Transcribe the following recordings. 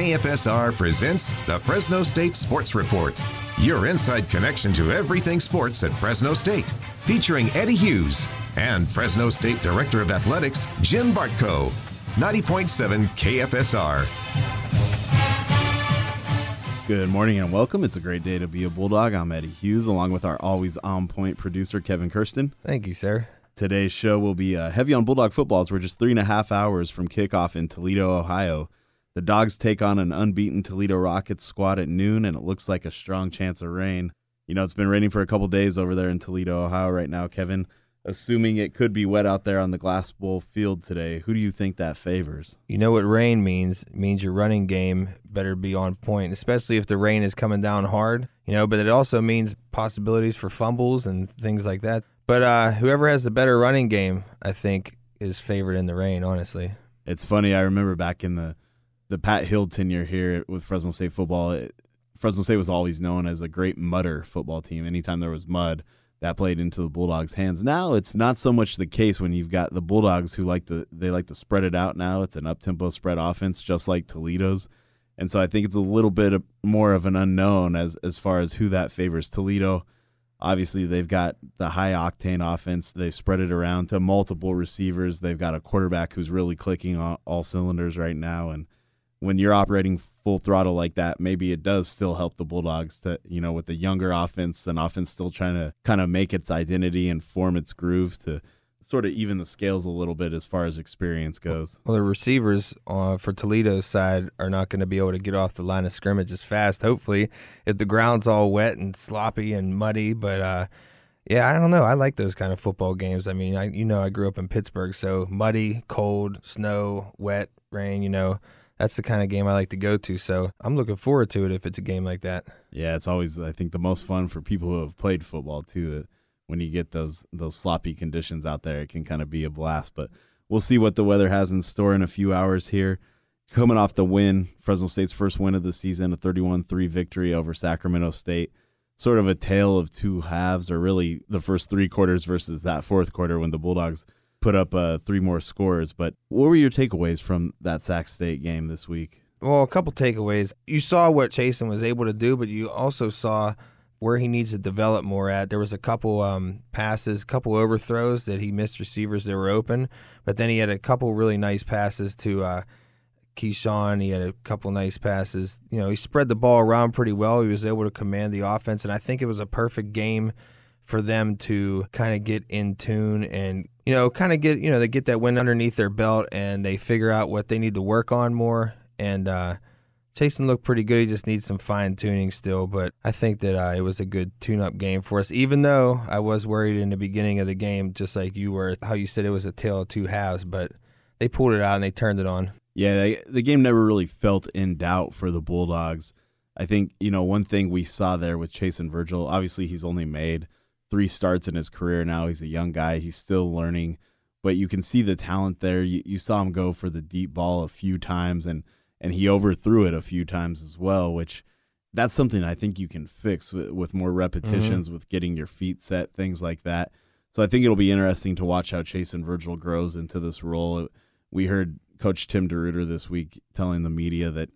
KFSR presents the Fresno State Sports Report, your inside connection to everything sports at Fresno State, featuring Eddie Hughes and Fresno State Director of Athletics, Jim Bartko. 90.7 KFSR. Good morning and welcome. It's a great day to be a Bulldog. I'm Eddie Hughes, along with our always on-point producer, Kevin Kirsten. Thank you, sir. Today's show will be heavy on Bulldog football as we're just 3.5 hours from kickoff in Toledo, Ohio. The Dogs take on an unbeaten Toledo Rockets squad at noon, and it looks like a strong chance of rain. You know, it's been raining for a couple days over there in Toledo, Ohio right now, Kevin. Assuming it could be wet out there on the Glass Bowl field today, who do you think that favors? You know what rain means? It means your running game better be on point, especially if the rain is coming down hard. But it also means possibilities for fumbles and things like that. But whoever has the better running game, I think, is favored in the rain, honestly. It's funny. I remember back in the Pat Hill tenure here with Fresno State football, Fresno State was always known as a great mudder football team. Anytime there was mud, that played into the Bulldogs' hands. Now it's not so much the case when you've got the Bulldogs who like to spread it out now. It's an up-tempo spread offense just like Toledo's. And so I think it's a little bit more of an unknown as far as who that favors. Toledo, obviously they've got the high-octane offense. They spread it around to multiple receivers. They've got a quarterback who's really clicking on all cylinders right now. And when you're operating full throttle like that, maybe it does still help the Bulldogs to, with the younger offense, an offense still trying to kind of make its identity and form its grooves to sort of even the scales a little bit as far as experience goes. Well, the receivers for Toledo's side are not going to be able to get off the line of scrimmage as fast, hopefully, if the ground's all wet and sloppy and muddy. But, yeah, I don't know. I like those kind of football games. I mean, I grew up in Pittsburgh, so muddy, cold, snow, wet, rain, that's the kind of game I like to go to, so I'm looking forward to it if it's a game like that. Yeah, it's always, I think, the most fun for people who have played football, too, that when you get those sloppy conditions out there, it can kind of be a blast. But we'll see what the weather has in store in a few hours here. Coming off the win, Fresno State's first win of the season, a 31-3 victory over Sacramento State. Sort of a tale of two halves, or really the first three quarters versus that fourth quarter when the Bulldogs put up 3 more scores. But what were your takeaways from that Sac State game this week? Well, a couple takeaways. You saw what Chasen was able to do, but you also saw where he needs to develop more at. There was a couple passes, couple overthrows that he missed receivers that were open, but then he had a couple really nice passes to Keyshawn. He had a couple nice passes. He spread the ball around pretty well. He was able to command the offense, and I think it was a perfect game for them to kind of get in tune and kind of get, they get that win underneath their belt and they figure out what they need to work on more. And Chasen looked pretty good. He just needs some fine-tuning still. But I think that it was a good tune-up game for us, even though I was worried in the beginning of the game, just like you were, how you said it was a tale of two halves. But they pulled it out and they turned it on. Yeah, the game never really felt in doubt for the Bulldogs. I think, one thing we saw there with Chasen Virgil, obviously he's only made 3 starts in his career now. He's a young guy. He's still learning, but you can see the talent there. You saw him go for the deep ball a few times, and he overthrew it a few times as well, which that's something I think you can fix with more repetitions, with getting your feet set, things like that. So I think it'll be interesting to watch how Chasen Virgil grows into this role. We heard Coach Tim DeRuyter this week telling the media that,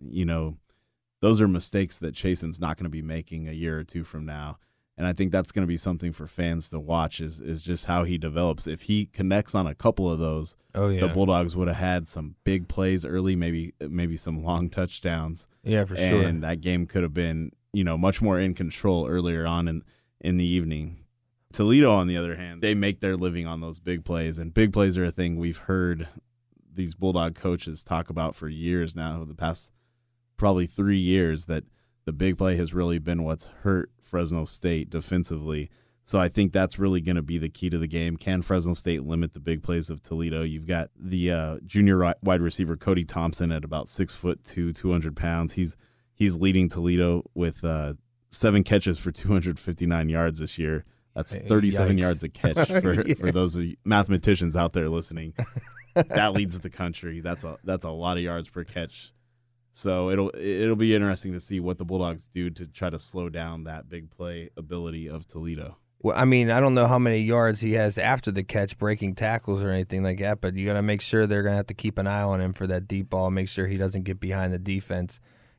those are mistakes that Chasen's not going to be making a year or two from now. And I think that's going to be something for fans to watch is just how he develops. If he connects on a couple of those, the Bulldogs would have had some big plays early, maybe some long touchdowns. Yeah, for sure. And that game could have been, much more in control earlier on in the evening. Toledo, on the other hand, they make their living on those big plays. And big plays are a thing we've heard these Bulldog coaches talk about for years now, the past probably 3 years, that the big play has really been what's hurt Fresno State defensively. So I think that's really going to be the key to the game. Can Fresno State limit the big plays of Toledo? You've got the junior wide receiver Cody Thompson at about 6'2", 200 pounds. He's leading Toledo with 7 catches for 259 yards this year. That's 37 yards a catch for those of you mathematicians out there listening. That leads the country. That's a lot of yards per catch. So it'll be interesting to see what the Bulldogs do to try to slow down that big play ability of Toledo. Well, I mean, I don't know how many yards he has after the catch, breaking tackles or anything like that, but you got to make sure they're going to have to keep an eye on him for that deep ball, make sure he doesn't get behind the defense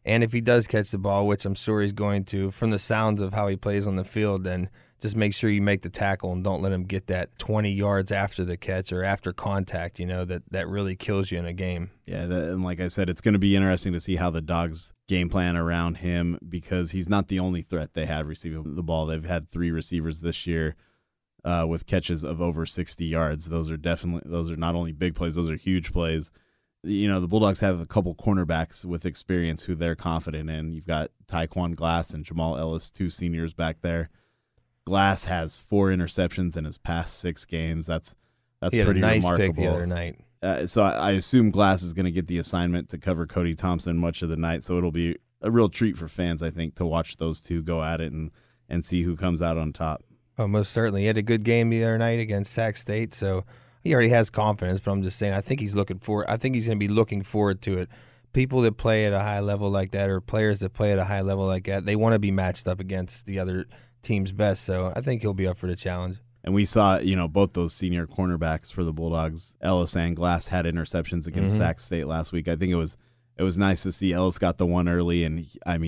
And if he does catch the ball, which I'm sure he's going to, from the sounds of how he plays on the field, then just make sure you make the tackle and don't let him get that 20 yards after the catch or after contact, that really kills you in a game. Yeah, and like I said, it's going to be interesting to see how the Dogs game plan around him, because he's not the only threat they have receiving the ball. They've had 3 receivers this year with catches of over 60 yards. Those are not only big plays, those are huge plays. The Bulldogs have a couple cornerbacks with experience who they're confident in. You've got Tyquan Glass and Jamal Ellis, 2 seniors back there. Glass has 4 interceptions in his past 6 games. That's he had pretty a nice remarkable. Pick the other night. So I assume Glass is going to get the assignment to cover Cody Thompson much of the night. So it'll be a real treat for fans, I think, to watch those 2 go at it and see who comes out on top. Oh, most certainly. He had a good game the other night against Sac State, so he already has confidence. But I'm just saying, I think he's going to be looking forward to it. People that play at a high level like that, or players that play at a high level like that, they want to be matched up against the other team's best. So I think he'll be up for the challenge. And we saw, both those senior cornerbacks for the Bulldogs, Ellis and Glass, had interceptions against Sac State last week. I think it was nice to see Ellis got the one early, and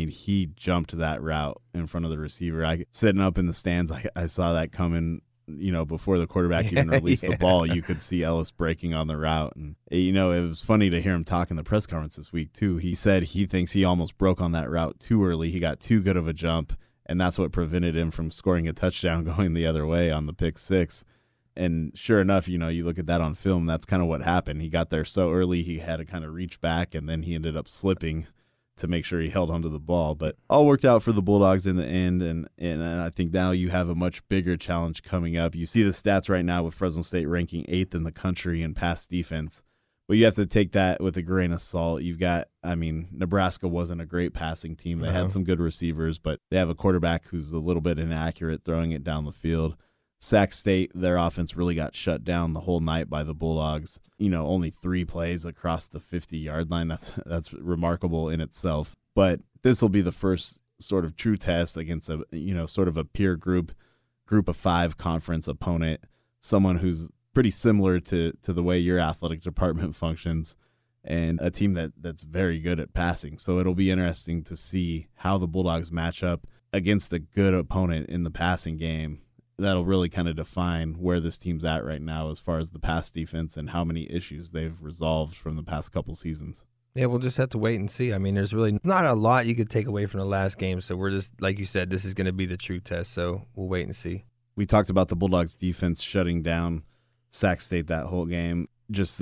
he jumped that route in front of the receiver. Sitting up in the stands, I saw that coming. Before the quarterback even released the ball, you could see Ellis breaking on the route. And, it was funny to hear him talk in the press conference this week, too. He said he thinks he almost broke on that route too early. He got too good of a jump, and that's what prevented him from scoring a touchdown going the other way on the pick 6. And sure enough, you look at that on film, that's kind of what happened. He got there so early, he had to kind of reach back, and then he ended up slipping to make sure he held onto the ball. But all worked out for the Bulldogs in the end, and I think now you have a much bigger challenge coming up. You see the stats right now with Fresno State ranking 8th in the country in pass defense, but you have to take that with a grain of salt. You've got, Nebraska wasn't a great passing team. They had some good receivers, but they have a quarterback who's a little bit inaccurate throwing it down the field. Sac State, their offense really got shut down the whole night by the Bulldogs. Only 3 plays across the 50-yard line. That's remarkable in itself. But this will be the first sort of true test against a sort of a peer group of 5 conference opponent, someone who's pretty similar to the way your athletic department functions, and a team that's very good at passing. So it'll be interesting to see how the Bulldogs match up against a good opponent in the passing game. That'll really kind of define where this team's at right now as far as the pass defense and how many issues they've resolved from the past couple seasons. Yeah, we'll just have to wait and see. There's really not a lot you could take away from the last game, so we're just, like you said, this is going to be the true test, so we'll wait and see. We talked about the Bulldogs defense shutting down Sac State that whole game. Just,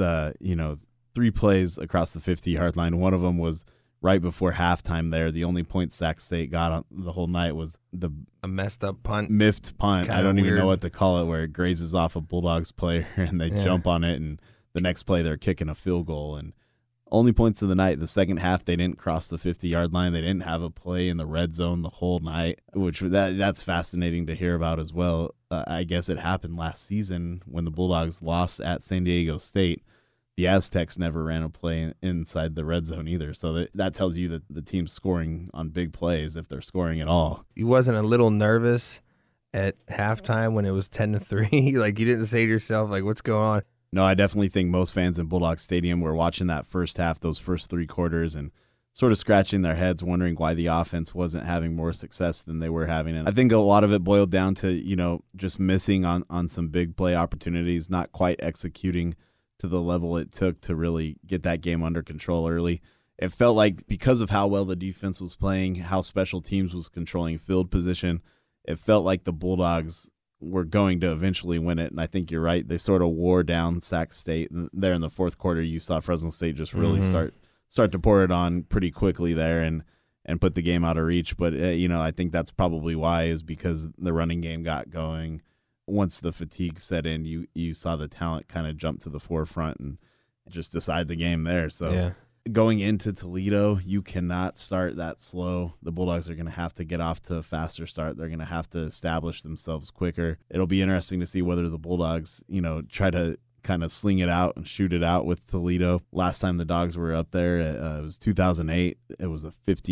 3 plays across the 50-yard line. One of them was right before halftime there. The only point Sac State got on the whole night was a messed up punt. Miffed punt. Kinda I don't even weird. know what to call it, where it grazes off a Bulldogs player and they jump on it, and the next play they're kicking a field goal. And only points of the night. The second half they didn't cross the 50-yard line. They didn't have a play in the red zone the whole night, which that's fascinating to hear about as well. I guess it happened last season when the Bulldogs lost at San Diego State. The Aztecs never ran a play inside the red zone either. So that tells you that the team's scoring on big plays, if they're scoring at all. You wasn't a little nervous at halftime when it was 10-3? Like, you didn't say to yourself, like, what's going on? No, I definitely think most fans in Bulldog Stadium were watching that first half, those first 3 quarters, and sort of scratching their heads, wondering why the offense wasn't having more success than they were having. And I think a lot of it boiled down to, just missing on some big play opportunities, not quite executing to the level it took to really get that game under control early. It felt like because of how well the defense was playing, how special teams was controlling field position, it felt like the Bulldogs were going to eventually win it. And I think you're right. They sort of wore down Sac State. And there in the fourth quarter, you saw Fresno State just really start to pour it on pretty quickly there and put the game out of reach. But, I think that's probably why, is because the running game got going. Once the fatigue set in, you saw the talent kind of jump to the forefront and just decide the game there. So going into Toledo, you cannot start that slow. The Bulldogs are going to have to get off to a faster start. They're going to have to establish themselves quicker. It'll be interesting to see whether the Bulldogs, try to kind of sling it out and shoot it out with Toledo. Last time the Dogs were up there, it was 2008. It was a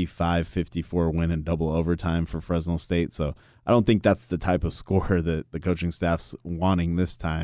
55-54 win in double overtime for Fresno State. So I don't think that's the type of score that the coaching staff's wanting this time.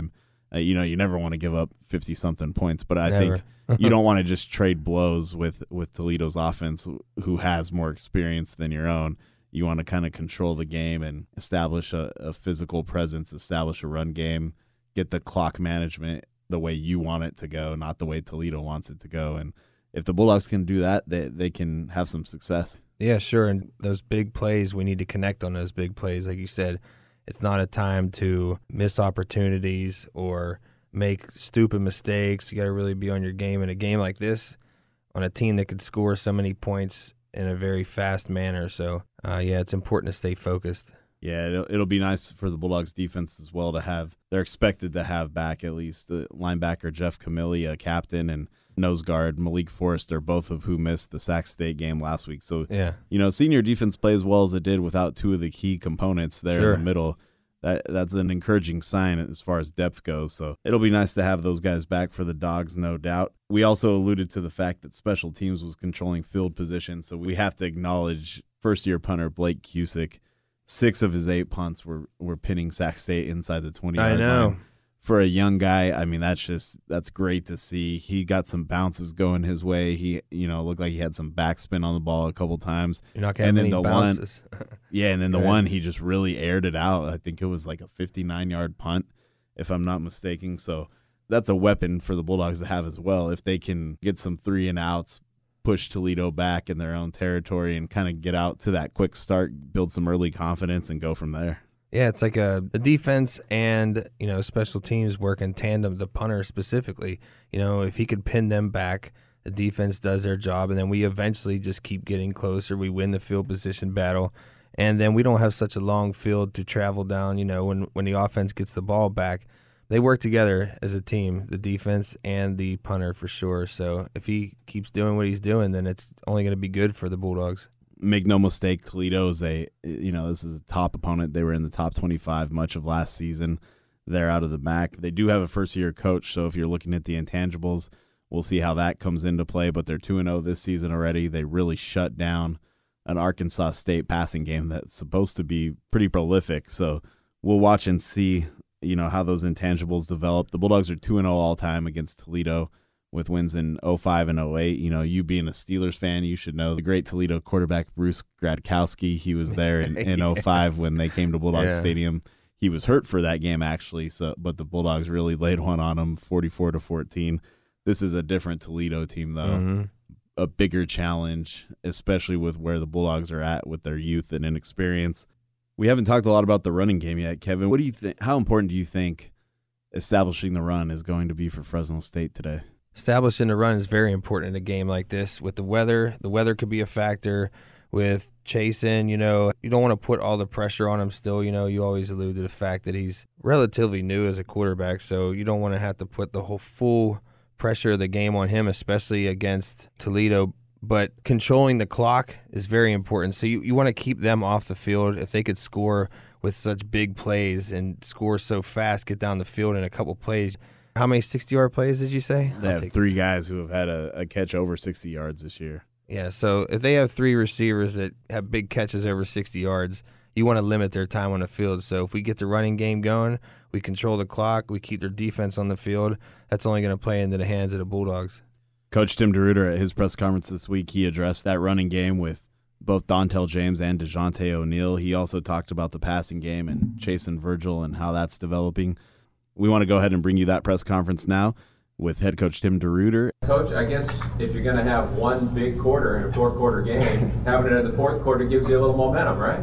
You never want to give up 50-something points, but I Never. think you don't want to just trade blows with Toledo's offense, who has more experience than your own. You want to kind of control the game and establish a physical presence, establish a run game, get the clock management the way you want it to go, not the way Toledo wants it to go. And if the Bulldogs can do that, they can have some success. Yeah, sure. And those big plays, we need to connect on those big plays. Like you said, it's not a time to miss opportunities or make stupid mistakes. You got to really be on your game in a game like this on a team that could score so many points in a very fast manner. So, it's important to stay focused. Yeah, it'll be nice for the Bulldogs defense as well to have. They're expected to have back at least the linebacker Jeff Camilli, a captain, and nose guard Malik Forrester, both of who missed the Sac State game last week. So, senior defense play as well as it did without two of the key components there in the middle. That's an encouraging sign as far as depth goes. So it'll be nice to have those guys back for the Dogs, no doubt. We also alluded to the fact that special teams was controlling field position, so we have to acknowledge first-year punter Blake Cusick. 6 of his 8 punts were pinning Sac State inside the 20-yard line. For a young guy, I mean, that's great to see. He got some bounces going his way. He, looked like he had some backspin on the ball a couple times. You're not getting any bounces. And then the one, he just really aired it out. I think it was like a 59-yard punt, if I'm not mistaken. So that's a weapon for the Bulldogs to have as well. If they can get some 3-and-outs, push Toledo back in their own territory and kind of get out to that quick start, build some early confidence, and go from there. Yeah, it's like a defense and, special teams work in tandem, the punter specifically. If he could pin them back, the defense does their job, and then we eventually just keep getting closer. We win the field position battle, and then we don't have such a long field to travel down, when the offense gets the ball back. They work together as a team, the defense and the punter for sure. So if he keeps doing what he's doing, then it's only going to be good for the Bulldogs. Make no mistake, Toledo is this is a top opponent. They were in the top 25 much of last season. They're out of the MAC. They do have a first-year coach, so if you're looking at the intangibles, we'll see how that comes into play. But they're 2-0 this season already. They really shut down an Arkansas State passing game that's supposed to be pretty prolific. So we'll watch and see how those intangibles develop. The Bulldogs are 2-0 all-time against Toledo with wins in 05 and 08. You being a Steelers fan, you should know the great Toledo quarterback Bruce Gradkowski. He was there in 05 when they came to Bulldogs Stadium. He was hurt for that game, actually, but the Bulldogs really laid one on him, 44-14. This is a different Toledo team, though. Mm-hmm. A bigger challenge, especially with where the Bulldogs are at with their youth and inexperience. We haven't talked a lot about the running game yet, Kevin. What do you think? How important do you think establishing the run is going to be for Fresno State today? Establishing the run is very important in a game like this. With the weather could be a factor. With Chasen, you don't want to put all the pressure on him still. You always allude to the fact that he's relatively new as a quarterback, so you don't want to have to put the whole full pressure of the game on him, especially against Toledo. But controlling the clock is very important. So you want to keep them off the field. If they could score with such big plays and score so fast, get down the field in a couple plays. How many 60-yard plays did you say? They have 3 guys who have had a catch over 60 yards this year. Yeah, so if they have 3 receivers that have big catches over 60 yards, you want to limit their time on the field. So if we get the running game going, we control the clock, we keep their defense on the field, that's only going to play into the hands of the Bulldogs. Coach Tim DeRuyter at his press conference this week, he addressed that running game with both Dontel James and DeJounte O'Neal. He also talked about the passing game and Chasen Virgil and how that's developing. We want to go ahead and bring you that press conference now with head coach Tim DeRuyter. Coach, I guess if you're going to have one big quarter in a 4-quarter game, having it in the 4th quarter gives you a little momentum, right?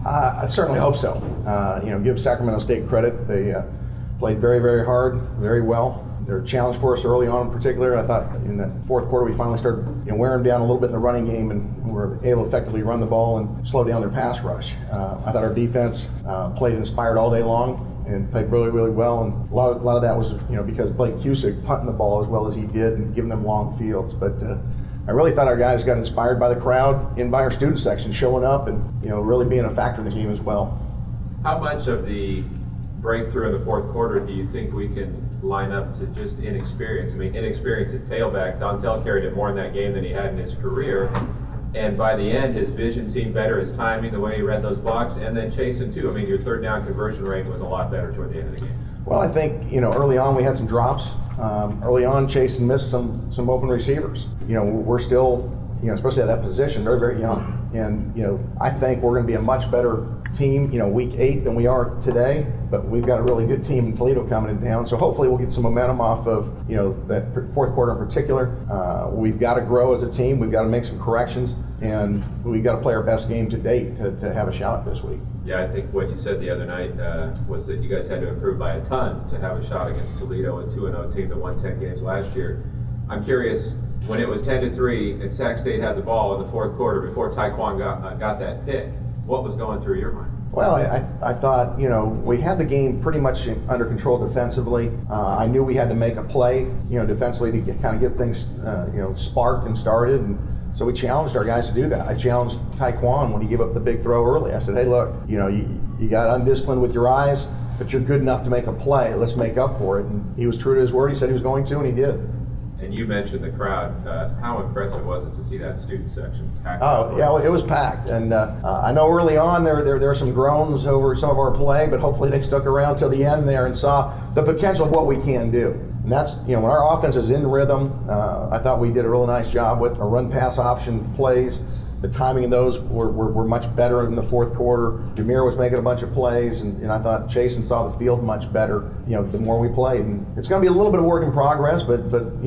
I certainly hope so. Give Sacramento State credit. They played very, very hard, very well. They're a challenge for us early on in particular. I thought in that 4th quarter we finally started wearing them down a little bit in the running game, and we were able to effectively run the ball and slow down their pass rush. I thought our defense played inspired all day long and played really, really well. And a lot of that was because Blake Cusick punting the ball as well as he did and giving them long fields. But I really thought our guys got inspired by the crowd and by our student section showing up and really being a factor in the game as well. How much of the breakthrough in the 4th quarter do you think we can line up to just inexperience? I mean, inexperience at tailback. Dontel carried it more in that game than he had in his career. And by the end, his vision seemed better, his timing, the way he read those blocks, and then Chasen too. I mean, your 3rd down conversion rate was a lot better toward the end of the game. Well, I think, early on we had some drops. Early on, Chasen missed some open receivers. We're still, especially at that position, very, very young. And, I think we're going to be a much better team, week 8 than we are today. But we've got a really good team in Toledo coming down. So hopefully we'll get some momentum off of, that fourth quarter in particular. We've got to grow as a team. We've got to make some corrections. And we've got to play our best game to date to have a shot this week. Yeah, I think what you said the other night was that you guys had to improve by a ton to have a shot against Toledo, a 2-0 team that won 10 games last year. I'm curious, when it was 10-3 and Sac State had the ball in the fourth quarter before Taekwon got that pick, what was going through your mind? Well, I thought, we had the game pretty much under control defensively. I knew we had to make a play, defensively to kind of get things, sparked and started. And so we challenged our guys to do that. I challenged Taekwon when he gave up the big throw early. I said, hey, look, you got undisciplined with your eyes, but you're good enough to make a play. Let's make up for it. And he was true to his word. He said he was going to, and he did. And you mentioned the crowd. How impressive was it to see that student section packed? Oh, yeah, it was packed. And I know early on there were some groans over some of our play, but hopefully they stuck around till the end there and saw the potential of what we can do. And that's, when our offense is in rhythm, I thought we did a really nice job with our run-pass option plays. The timing of those were much better in the fourth quarter. Jameer was making a bunch of plays, and I thought Chasen saw the field much better, the more we played. And it's going to be a little bit of work in progress, but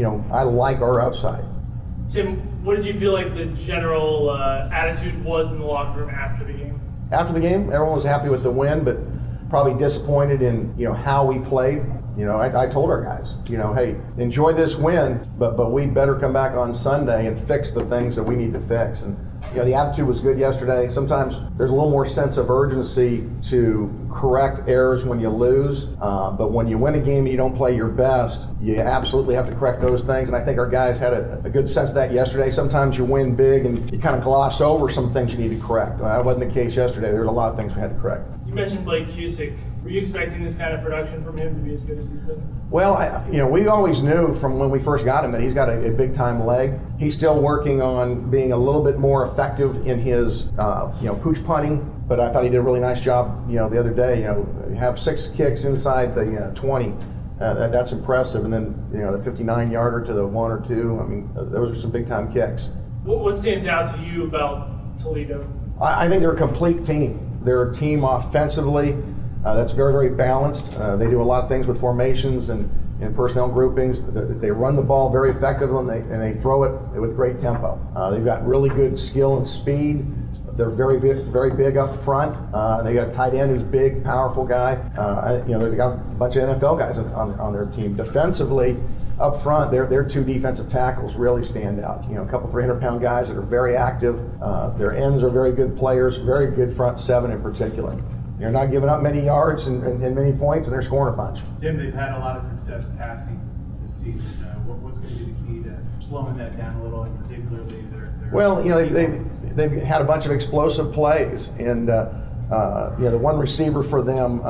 I like our upside. Tim, what did you feel like the general attitude was in the locker room after the game? After the game, everyone was happy with the win, but probably disappointed in, how we played. I told our guys, hey, enjoy this win, but we better come back on Sunday and fix the things that we need to fix. And the attitude was good yesterday. Sometimes there's a little more sense of urgency to correct errors when you lose, but when you win a game and you don't play your best, you absolutely have to correct those things. And I think our guys had a good sense of that yesterday. Sometimes you win big and you kind of gloss over some things you need to correct. That wasn't the case yesterday. There were a lot of things we had to correct. You mentioned Blake Cusick. Were you expecting this kind of production from him to be as good as he's been? Well, we always knew from when we first got him that he's got a big-time leg. He's still working on being a little bit more effective in his, pooch punting. But I thought he did a really nice job, the other day. Have 6 kicks inside the 20. That's impressive. And then, the 59-yarder to the 1 or 2. I mean, those are some big-time kicks. What stands out to you about Toledo? I think they're a complete team. They're a team offensively. That's very, very balanced. They do a lot of things with formations and personnel groupings. They run the ball very effectively and they throw it with great tempo. They've got really good skill and speed. They're very, very big up front. They got a tight end who's big, powerful guy. They've got a bunch of NFL guys on their team. Defensively, up front, their 2 defensive tackles really stand out. A couple 300-pound guys that are very active. Their ends are very good players, very good front 7 in particular. They're not giving up many yards and many points, and they're scoring a bunch. Tim, they've had a lot of success passing this season. What's going to be the key to slowing that down a little, and particularly their Well, they've had a bunch of explosive plays, and the one receiver for them,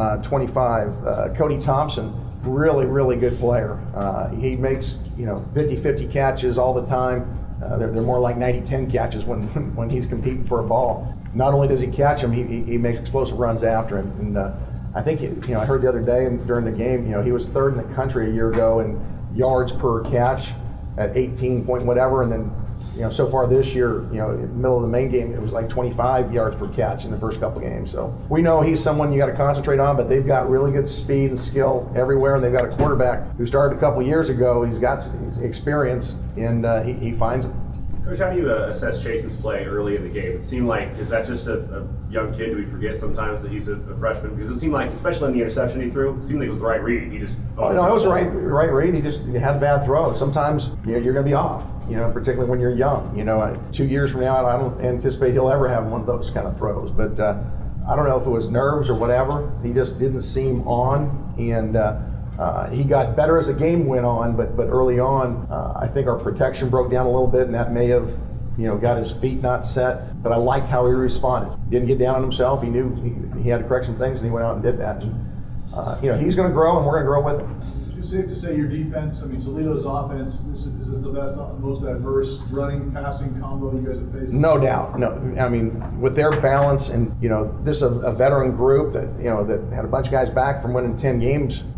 25, Cody Thompson, really, really good player. He makes 50-50 catches all the time. They're more like 90-10 catches when he's competing for a ball. Not only does he catch him, he makes explosive runs after him. And I think, I heard the other day during the game, he was 3rd in the country a year ago in yards per catch at 18 point whatever. And then, so far this year, in the middle of the main game, it was like 25 yards per catch in the first couple games. So we know he's someone you got to concentrate on, but they've got really good speed and skill everywhere. And they've got a quarterback who started a couple years ago. He's got experience, and he finds it. Coach, how do you assess Chasen's play early in the game? It seemed like, is that just a young kid? Do we forget sometimes that he's a freshman? Because it seemed like, especially in the interception he threw, it seemed like it was the right read. He just... Oh, no, it was the right read. He had a bad throw. Sometimes you're going to be off, particularly when you're young. 2 years from now, I don't anticipate he'll ever have one of those kind of throws. But I don't know if it was nerves or whatever. He just didn't seem on, and he got better as the game went on, but early on, I think our protection broke down a little bit, and that may have, got his feet not set. But I liked how he responded. Didn't get down on himself. He knew he had to correct some things, and he went out and did that. And, he's going to grow, and we're going to grow with him. It's safe to say your defense, Toledo's offense, is this the best, most diverse running, passing combo you guys have faced? No doubt. No, with their balance and, this is a veteran group that, that had a bunch of guys back from winning 10 games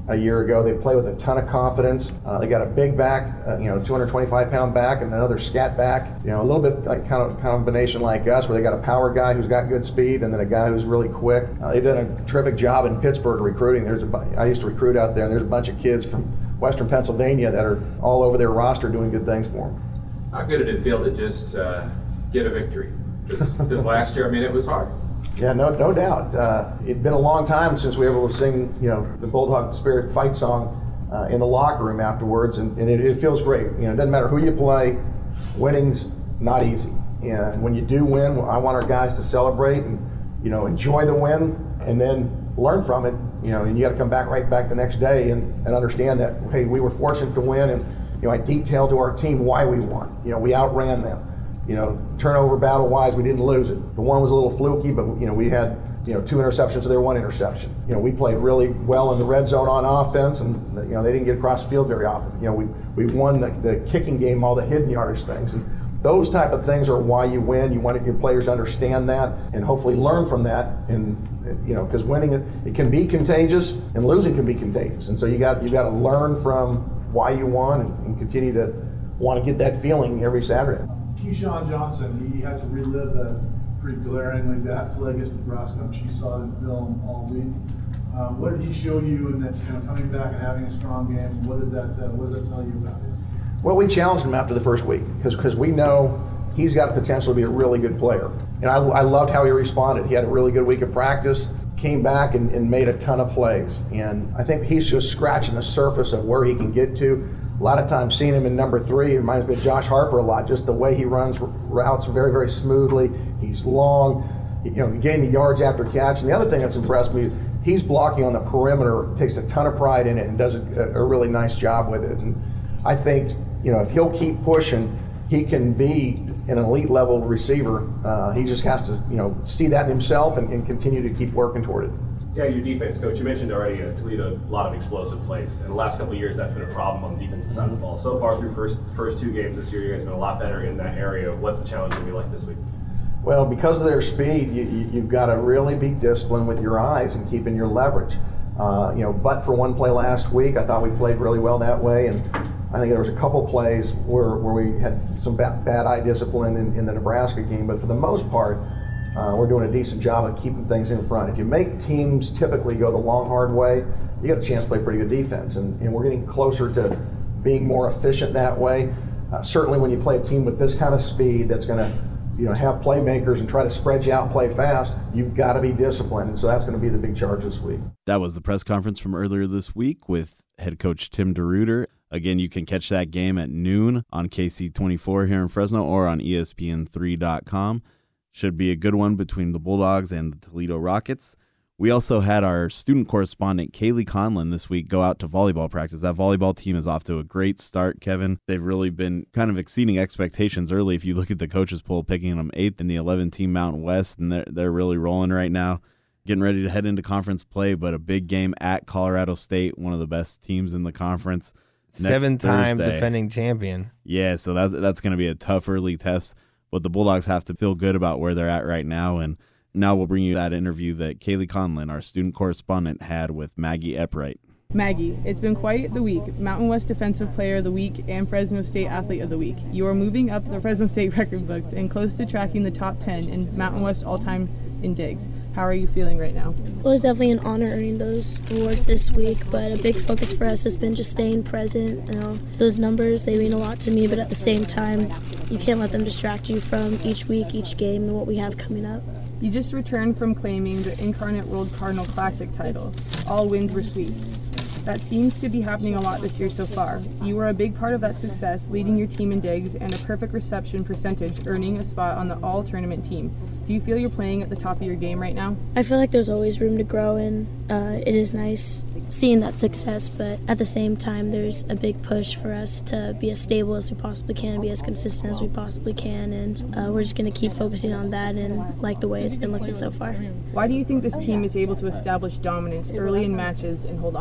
a year ago. They play with a ton of confidence. They got a big back, 225-pound back, and another scat back. A little bit like kind of combination like us, where they got a power guy who's got good speed, and then a guy who's really quick. They've done a terrific job in Pittsburgh recruiting. I used to recruit out there, and there's a bunch of kids from Western Pennsylvania that are all over their roster doing good things for them. How good did it feel to just get a victory? Because last year, it was hard. Yeah, no doubt. It'd been a long time since we were able to sing, the Bulldog Spirit fight song in the locker room afterwards, and it feels great. It doesn't matter who you play, winning's not easy. And when you do win, I want our guys to celebrate and, enjoy the win, and then learn from it. And you got to come right back the next day and understand that, hey, we were fortunate to win, and I detailed to our team why we won. We outran them. Turnover battle-wise, we didn't lose it. The one was a little fluky, but we had 2 interceptions, so they were 1 interception. We played really well in the red zone on offense, and they didn't get across the field very often. We won the kicking game, all the hidden yardage things, and those type of things are why you win. You want your players to understand that and hopefully learn from that. And because winning it can be contagious, and losing can be contagious. And so you got to learn from why you won and continue to want to get that feeling every Saturday. Keyshawn Johnson, he had to relive that pretty glaringly bad play against Nebraska. She saw it in film all week. What did he show you in that, coming back and having a strong game? What does that tell you about him? Well, we challenged him after the first week because we know he's got the potential to be a really good player. And I loved how he responded. He had a really good week of practice, came back and made a ton of plays. And I think he's just scratching the surface of where he can get to. A lot of times seeing him in number 3, it reminds me of Josh Harper a lot, just the way he runs routes very, very smoothly. He's long, getting the yards after catch. And the other thing that's impressed me, he's blocking on the perimeter, takes a ton of pride in it, and does a really nice job with it. And I think, if he'll keep pushing, he can be an elite level receiver. He just has to, see that in himself and continue to keep working toward it. Yeah, your defense coach, you mentioned already Toledo, a lot of explosive plays. In the last couple of years, that's been a problem on the defensive side of the ball. So far through first 2 games this year, you guys have been a lot better in that area. What's the challenge going to be like this week? Well, because of their speed, you've got to really be disciplined with your eyes and keeping your leverage. But for one play last week, I thought we played really well that way, and I think there was a couple plays where we had some bad eye discipline in the Nebraska game, but for the most part, we're doing a decent job of keeping things in front. If you make teams typically go the long, hard way, you got a chance to play pretty good defense, and we're getting closer to being more efficient that way. Certainly when you play a team with this kind of speed that's going to have playmakers and try to spread you out, play fast, you've got to be disciplined, and so that's going to be the big charge this week. That was the press conference from earlier this week with head coach Tim DeRuyter. Again, you can catch that game at noon on KC24 here in Fresno or on ESPN3.com. Should be a good one between the Bulldogs and the Toledo Rockets. We also had our student correspondent, Kaylee Conlon, this week go out to volleyball practice. That volleyball team is off to a great start, Kevin. They've really been kind of exceeding expectations early. If you look at the coaches poll, picking them 8th in the 11-team Mountain West, and they're really rolling right now. Getting ready to head into conference play, but a big game at Colorado State, one of the best teams in the conference. 7-time defending champion. Yeah, so that's going to be a tough early test. But the Bulldogs have to feel good about where they're at right now. And now we'll bring you that interview that Kaylee Conlon, our student correspondent, had with Maggie Eppright. Maggie, it's been quite the week. Mountain West Defensive Player of the Week and Fresno State Athlete of the Week. You are moving up the Fresno State record books and close to tracking the top 10 in Mountain West all-time in digs. How are you feeling right now? Well, it's definitely an honor earning those awards this week, but a big focus for us has been just staying present. Those numbers, they mean a lot to me, but at the same time, you can't let them distract you from each week, each game, and what we have coming up. You just returned from claiming the Incarnate World Cardinal Classic title. All wins were sweeps. That seems to be happening a lot this year so far. You were a big part of that success, leading your team in digs and a perfect reception percentage, earning a spot on the all-tournament team. Do you feel you're playing at the top of your game right now? I feel like there's always room to grow, and it is nice seeing that success, but at the same time, there's a big push for us to be as stable as we possibly can, and be as consistent as we possibly can, and we're just going to keep focusing on that and like the way it's been looking so far. Why do you think this team is able to establish dominance early in matches and hold on to it?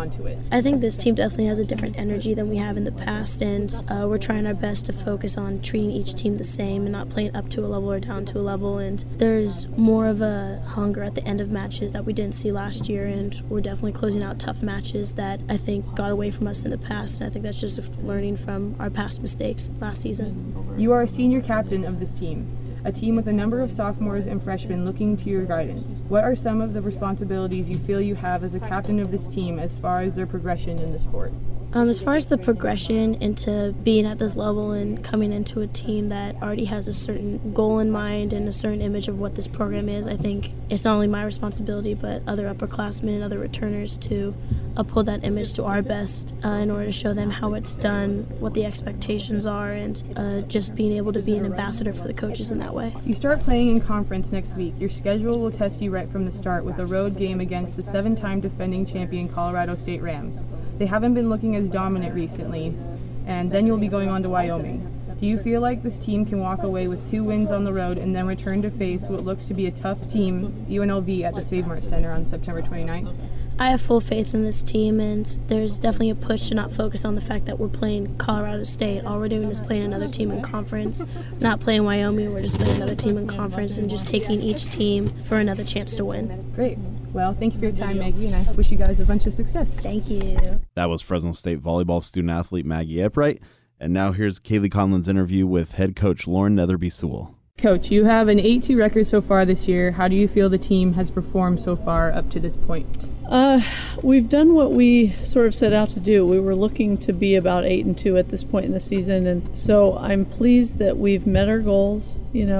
I think this team definitely has a different energy than we have in the past, and we're trying our best to focus on treating each team the same and not playing up to a level or down to a level. And there's more of a hunger at the end of matches that we didn't see last year, and we're definitely closing out tough matches that I think got away from us in the past, and I think that's just learning from our past mistakes last season. You are a senior captain of this team, a team with a number of sophomores and freshmen looking to your guidance. What are some of the responsibilities you feel you have as a captain of this team as far as their progression in the sport? As far as the progression into being at this level and coming into a team that already has a certain goal in mind and a certain image of what this program is, I think it's not only my responsibility but other upperclassmen and other returners to uphold that image to our best in order to show them how it's done, what the expectations are, and just being able to be an ambassador for the coaches in that way. You start playing in conference next week. Your schedule will test you right from the start with a road game against the 7-time defending champion Colorado State Rams. They haven't been looking as dominant recently, and then you'll be going on to Wyoming. Do you feel like this team can walk away with 2 wins on the road and then return to face what looks to be a tough team, UNLV, at the Save Mart Center on September 29th? I have full faith in this team, and there's definitely a push to not focus on the fact that we're playing Colorado State. All we're doing is playing another team in conference, not playing Wyoming. We're just playing another team in conference and just taking each team for another chance to win. Great. Well, thank you for your time, Maggie, and I wish you guys a bunch of success. Thank you. That was Fresno State volleyball student-athlete Maggie Epwright. And now here's Kaylee Conlon's interview with head coach Lauren Netherby-Sewell. Coach, you have an 8-2 record so far this year. How do you feel the team has performed so far up to this point? We've done what we sort of set out to do. We were looking to be about 8-2 at this point in the season, and so I'm pleased that we've met our goals,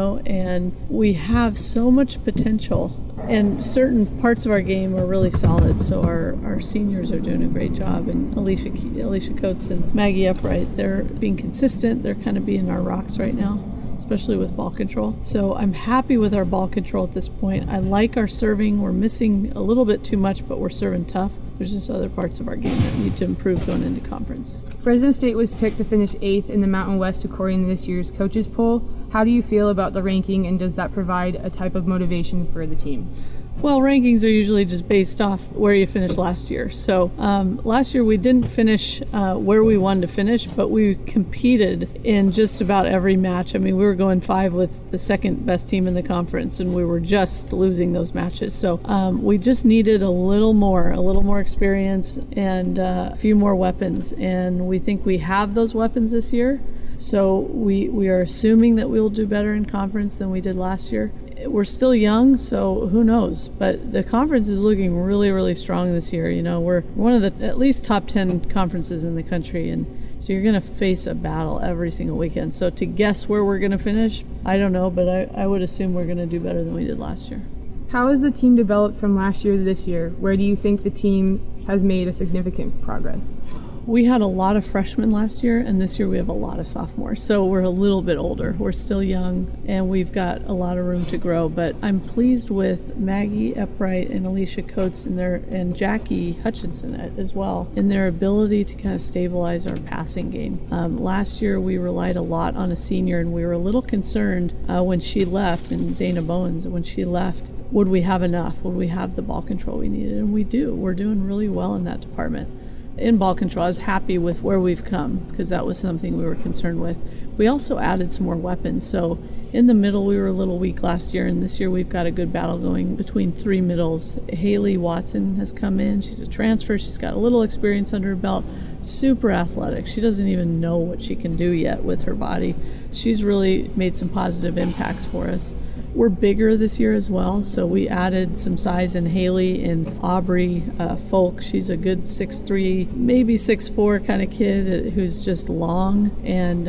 and we have so much potential. And certain parts of our game are really solid, so our seniors are doing a great job. And Alicia Coates and Maggie Epwright, they're being consistent. They're kind of being our rocks right now, especially with ball control. So I'm happy with our ball control at this point. I like our serving. We're missing a little bit too much, but we're serving tough. There's just other parts of our game that need to improve going into conference. Fresno State was picked to finish 8th in the Mountain West according to this year's coaches poll. How do you feel about the ranking, and does that provide a type of motivation for the team? Well, rankings are usually just based off where you finished last year. So last year we didn't finish where we wanted to finish, but we competed in just about every match. I mean, we were going 5 with the second best team in the conference, and we were just losing those matches. So we just needed a little more experience and a few more weapons. And we think we have those weapons this year. So we are assuming that we'll do better in conference than we did last year. We're still young, so who knows? But the conference is looking really, really strong this year. We're one of the at least top 10 conferences in the country, and so you're going to face a battle every single weekend. So to guess where we're going to finish, I don't know, but I would assume we're going to do better than we did last year. How has the team developed from last year to this year? Where do you think the team has made a significant progress? We had a lot of freshmen last year, and this year we have a lot of sophomores. So we're a little bit older. We're still young, and we've got a lot of room to grow. But I'm pleased with Maggie Epwright and Alicia Coates and Jackie Hutchinson as well in their ability to kind of stabilize our passing game. Last year we relied a lot on a senior, and we were a little concerned when she left, and Zaina Bowens, when she left, would we have enough? Would we have the ball control we needed? And we do. We're doing really well in that department. In ball control, I was happy with where we've come because that was something we were concerned with. We also added some more weapons. So in the middle, we were a little weak last year, and this year we've got a good battle going between 3 middles. Haley Watson has come in. She's a transfer. She's got a little experience under her belt. Super athletic. She doesn't even know what she can do yet with her body. She's really made some positive impacts for us. We're bigger this year as well, so we added some size in Haley and Aubrey Folk. She's a good 6'3", maybe 6'4" kind of kid who's just long and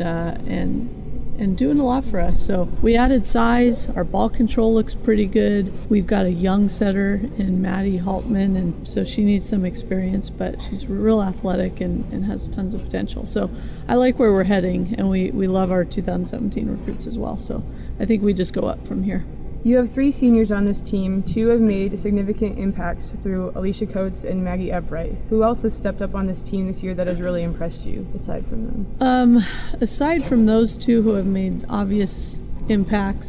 doing a lot for us. So we added size. Our ball control looks pretty good. We've got a young setter in Maddie Haltman, and so she needs some experience, but she's real athletic and has tons of potential. So I like where we're heading, and we love our 2017 recruits as well. So I think we just go up from here. You have 3 seniors on this team. 2 have made significant impacts through Alicia Coates and Maggie Epwright. Who else has stepped up on this team this year that has really impressed you, aside from them? Aside from those 2 who have made obvious impacts,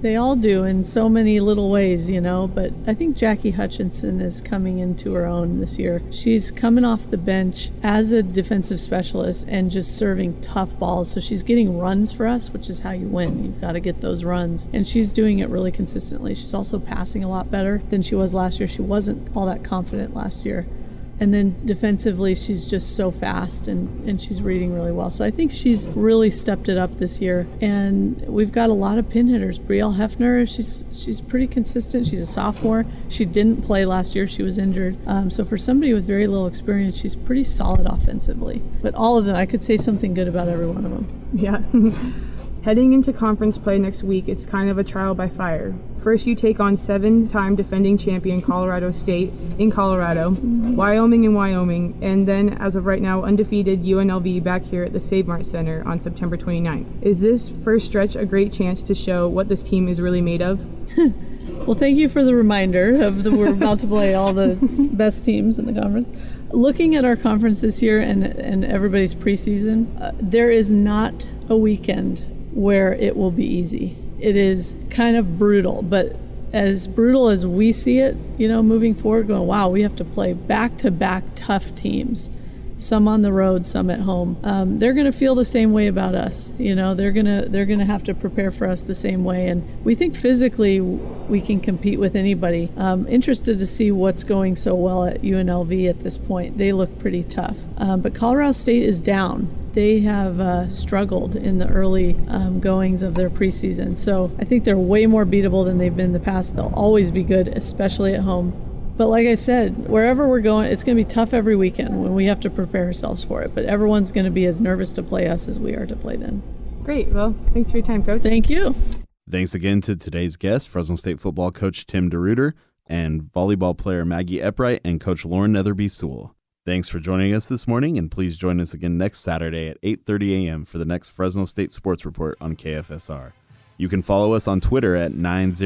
They all do in so many little ways, but I think Jackie Hutchinson is coming into her own this year. She's coming off the bench as a defensive specialist and just serving tough balls. So she's getting runs for us, which is how you win. You've got to get those runs. And she's doing it really consistently. She's also passing a lot better than she was last year. She wasn't all that confident last year. And then defensively, she's just so fast and she's reading really well. So I think she's really stepped it up this year. And we've got a lot of pin hitters. Brielle Hefner, she's pretty consistent. She's a sophomore. She didn't play last year. She was injured. So for somebody with very little experience, she's pretty solid offensively. But all of them, I could say something good about every one of them. Yeah. Heading into conference play next week, it's kind of a trial by fire. First, you take on 7-time defending champion Colorado State in Colorado, Wyoming in Wyoming, and then, as of right now, undefeated UNLV back here at the Save Mart Center on September 29th. Is this first stretch a great chance to show what this team is really made of? Well, thank you for the reminder of we're about to play all the best teams in the conference. Looking at our conference this year and everybody's preseason, there is not a weekend where it will be easy. It is kind of brutal, but as brutal as we see it, moving forward, going, wow, we have to play back-to-back tough teams, some on the road, some at home. They're going to feel the same way about us. They're going to have to prepare for us the same way, and we think physically we can compete with anybody. Interested to see what's going so well at UNLV at this point. They look pretty tough, but Colorado State is down. They have struggled in the early goings of their preseason. So I think they're way more beatable than they've been in the past. They'll always be good, especially at home. But like I said, wherever we're going, it's going to be tough every weekend when we have to prepare ourselves for it. But everyone's going to be as nervous to play us as we are to play them. Great. Well, thanks for your time, Coach. Thank you. Thanks again to today's guests, Fresno State football coach Tim DeRuyter and volleyball player Maggie Eppright and Coach Lauren Netherby Sewell. Thanks for joining us this morning, and please join us again next Saturday at 8:30 a.m. for the next Fresno State Sports Report on KFSR. You can follow us on Twitter at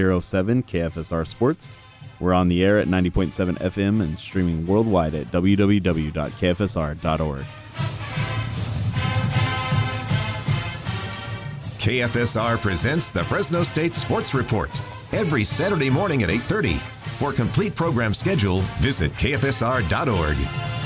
907 KFSR Sports. We're on the air at 90.7 FM and streaming worldwide at www.kfsr.org. KFSR presents the Fresno State Sports Report every Saturday morning at 8:30. For complete program schedule, visit kfsr.org.